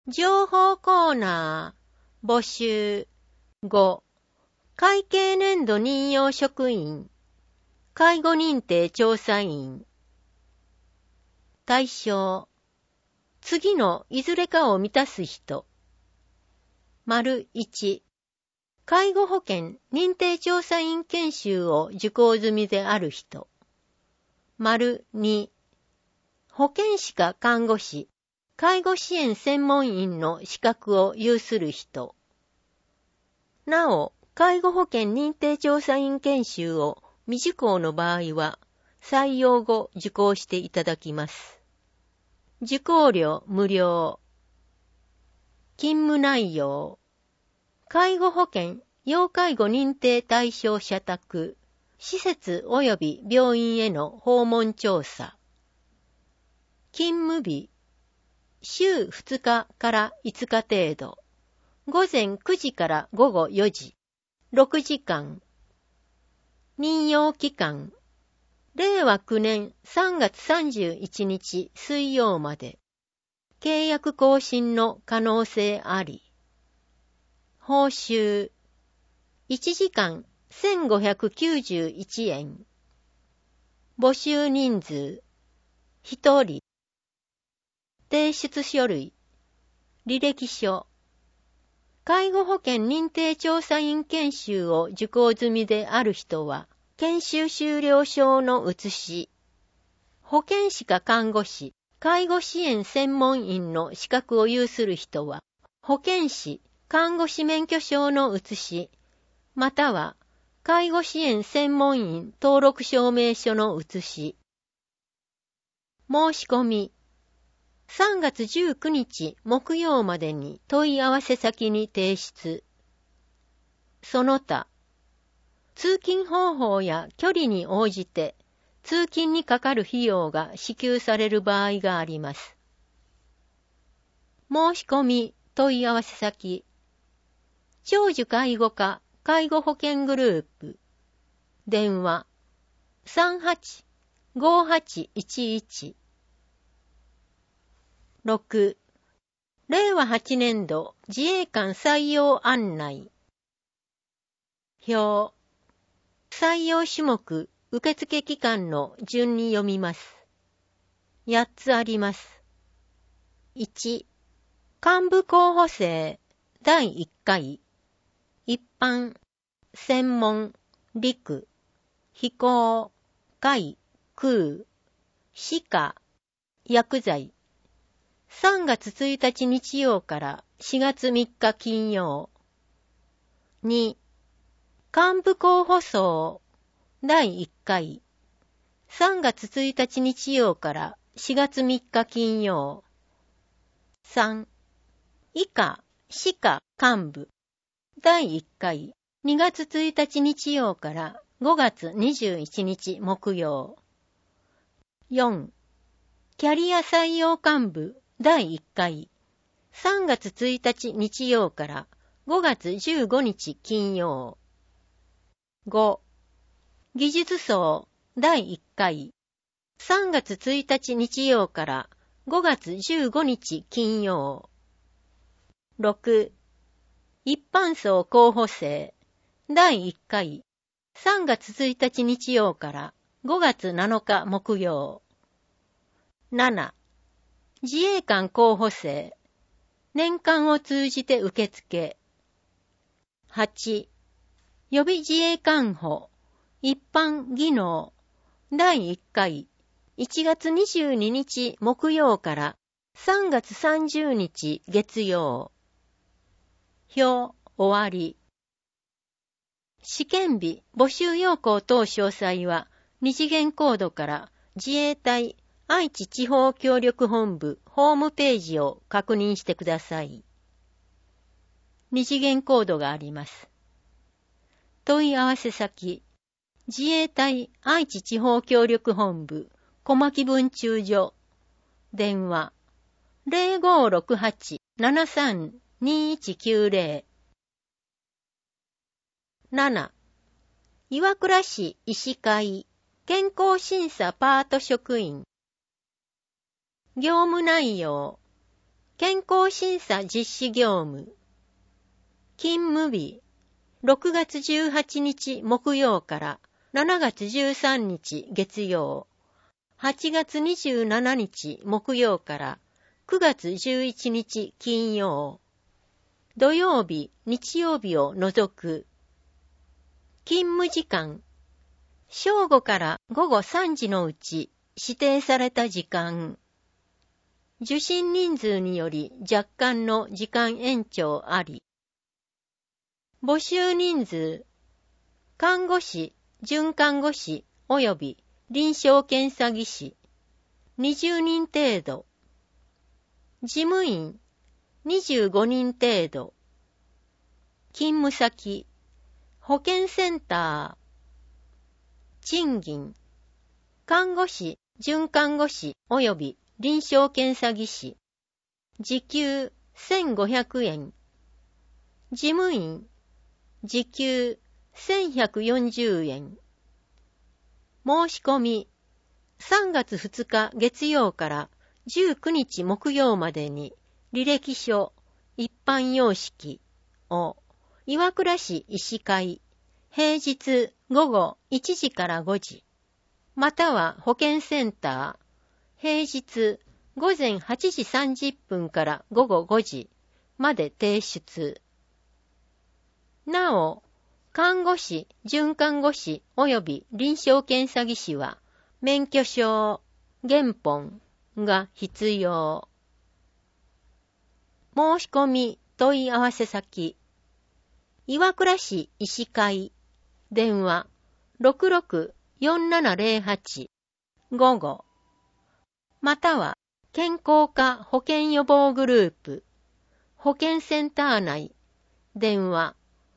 情報コーナー、募集。5、会計年度任用職員、介護認定調査員。対象、次のいずれかを満たす人。丸1、介護保険認定調査員研修を受講済みである人。丸2、保健師か看護師、介護支援専門員の資格を有する人。なお、介護保険認定調査員研修を未受講の場合は、採用後受講していただきます。受講料無料。勤務内容。介護保険、要介護認定対象者宅、施設及び病院への訪問調査。勤務日。週2日から5日程度。午前9時から午後4時。6時間。任用期間。令和9年3月31日水曜まで。契約更新の可能性あり。報酬。1時間1591円。募集人数。1人。提出書類。履歴書。介護保険認定調査員研修を受講済みである人は、研修終了証の写し。保健師か看護師、介護支援専門員の資格を有する人は、保健師、看護師免許証の写し、または、介護支援専門員登録証明書の写し。申し込み。3月19日木曜までに問い合わせ先に提出。その他、通勤方法や距離に応じて通勤にかかる費用が支給される場合があります。申し込み問い合わせ先。長寿介護課介護保険グループ。電話 38-5811。6、令和8年度自衛官採用案内。表。採用種目、受付期間の順に読みます。8つあります。1、幹部候補生、第1回。一般、専門、陸、飛行、海、空、歯科、薬剤。3月1日日曜から4月3日金曜。2、幹部候補層第1回。3月1日日曜から4月3日金曜。3、以下、歯科幹部第1回。2月1日日曜から5月21日木曜。4、キャリア採用幹部第1回。3月1日日曜から5月15日金曜。5、技術層第1回。3月1日日曜から5月15日金曜。6、一般層候補生第1回。3月1日日曜から5月7日木曜。7、自衛官候補生、年間を通じて受付。8、予備自衛官補、一般技能、第1回、1月22日木曜から3月30日月曜。表、終わり。試験日、募集要項等詳細は、二次元コードから自衛隊愛知地方協力本部ホームページを確認してください。二次元コードがあります。問い合わせ先、自衛隊愛知地方協力本部小牧分駐所。電話 0568-73-2190。7、岩倉市医師会健康審査パート職員。業務内容。 健康審査実施業務。勤務日、6月18日木曜から7月13日月曜、8月27日木曜から9月11日金曜、土曜日、日曜日を除く。勤務時間、正午から午後3時のうち指定された時間。受診人数により若干の時間延長あり。募集人数、看護師、准看護師及び臨床検査技師、20人程度。事務員、25人程度。勤務先、保健センター。賃金、看護師、准看護師及び臨床検査技師、時給1500円。事務員、時給1140円。申し込み、3月2日月曜から19日木曜までに履歴書、一般様式を岩倉市医師会、平日午後1時から5時、または保健センター、平日午前8時30分から午後5時まで提出。なお、看護師、准看護師及び臨床検査技師は免許証、原本が必要。申し込み問い合わせ先、岩倉市医師会、電話 66-4708 午後、または健康課保健予防グループ、保健センター内、電話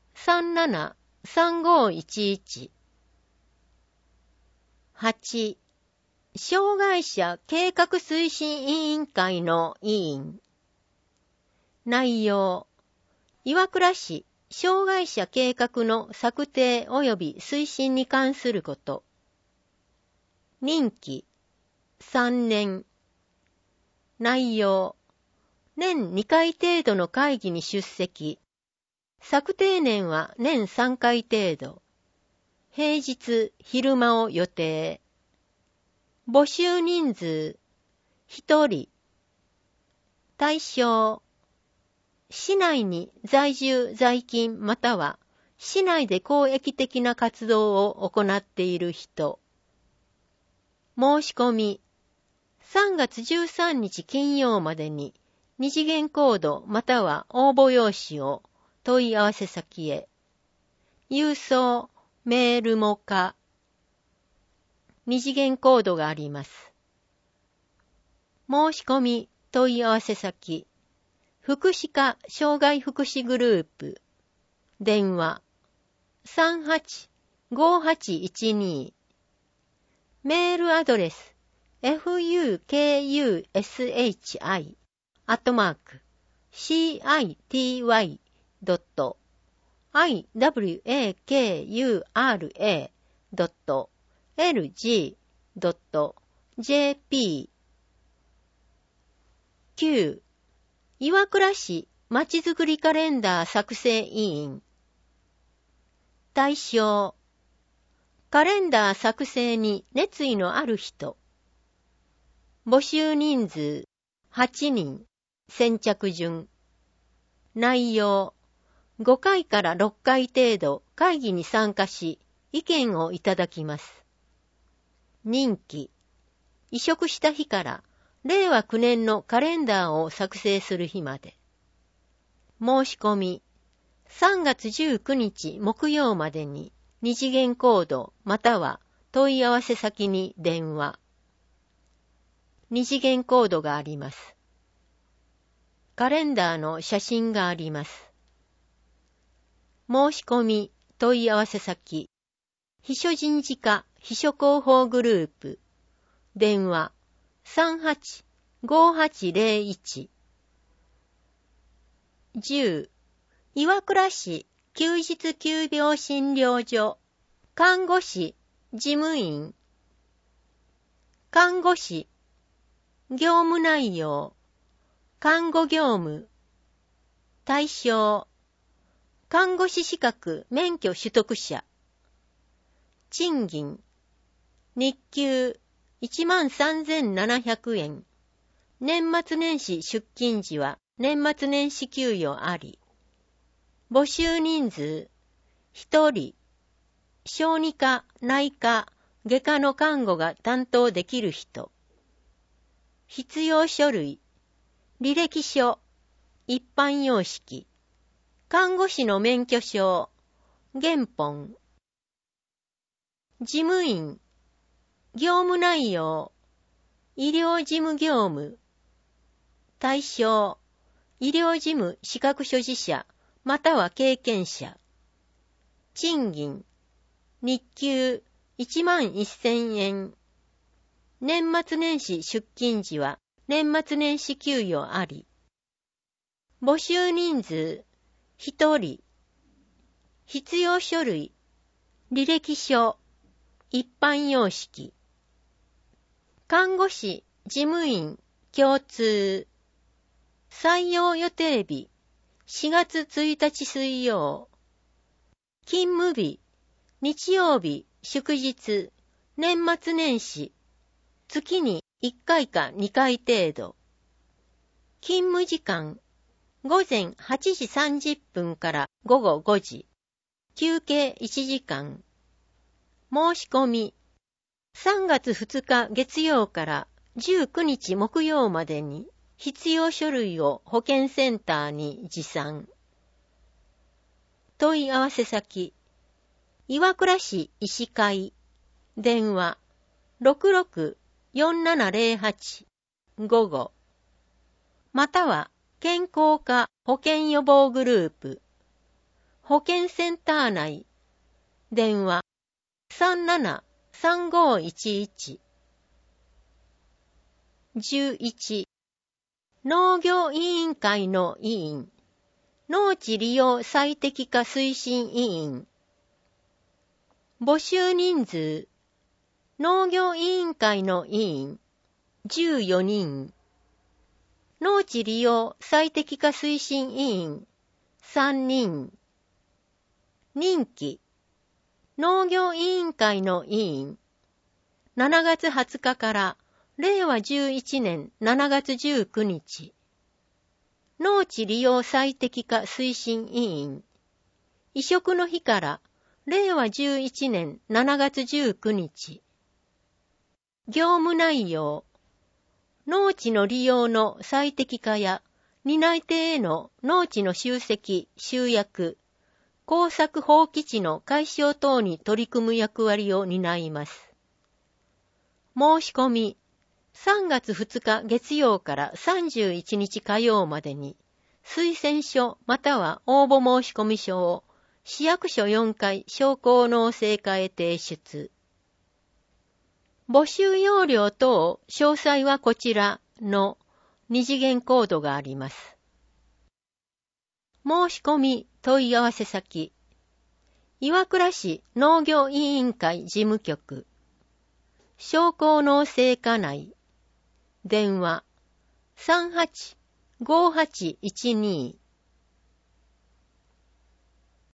37-3511。8、障害者計画推進委員会の委員。内容、岩倉市障害者計画の策定及び推進に関すること。任期、3年。内容、年2回程度の会議に出席。策定年は年3回程度。平日昼間を予定。募集人数、1人。対象、市内に在住在勤または市内で公益的な活動を行っている人。申し込み、3月13日金曜までに二次元コードまたは応募用紙を問い合わせ先へ。郵送、メールも可。二次元コードがあります。申し込み、問い合わせ先、福祉課障害福祉グループ、電話 38-5812。メールアドレス、fukushicity.iwakura.lg.jp。 9. 岩倉市まちづくりカレンダー作成委員。対象、カレンダー作成に熱意のある人。募集人数、8人。先着順。内容、5回から6回程度会議に参加し、意見をいただきます。任期、移植した日から令和9年のカレンダーを作成する日まで。申し込み、3月19日木曜までに二次元コードまたは問い合わせ先に電話。二次元コードがあります。カレンダーの写真があります。申し込み、問い合わせ先、秘書人事課秘書広報グループ、電話 38-5801。10、岩倉市休日急病診療所、看護師、事務員。看護師、業務内容、 看護業務。対象、看護師資格免許取得者。賃金、日給13,700円。年末年始出勤時は年末年始給与あり。募集人数、1人。小児科、内科、外科の看護が担当できる人。必要書類、履歴書、一般様式、看護師の免許証、原本。事務員、業務内容、医療事務業務。対象、医療事務資格所持者、または経験者。賃金、日給11,000円。年末年始出勤時は年末年始給与あり。募集人数、1人。必要書類、履歴書、一般様式。看護師、事務員、共通。採用予定日、4月1日水曜。勤務日、日曜日、祝日、年末年始。月に1回か2回程度。勤務時間、午前8時30分から午後5時。休憩1時間。申し込み。3月2日月曜から19日木曜までに必要書類を保健センターに持参。問い合わせ先。岩倉市医師会。電話。66-4708-55。または、健康課保健予防グループ。保健センター内。電話。37-3511。11。農業委員会の委員。農地利用最適化推進委員。募集人数。農業委員会の委員、14人。農地利用最適化推進委員、3人。任期。農業委員会の委員、7月20日から令和11年7月19日。農地利用最適化推進委員、移植の日から令和11年7月19日。業務内容。農地の利用の最適化や担い手への農地の集積、集約、耕作放棄地の解消等に取り組む役割を担います。申し込み。3月2日月曜から31日火曜までに、推薦書または応募申込書を市役所4階商工農政課へ提出。募集要領等詳細はこちらの2次元コードがあります。申し込み問い合わせ先。岩倉市農業委員会事務局。商工農政課内。電話。38-5812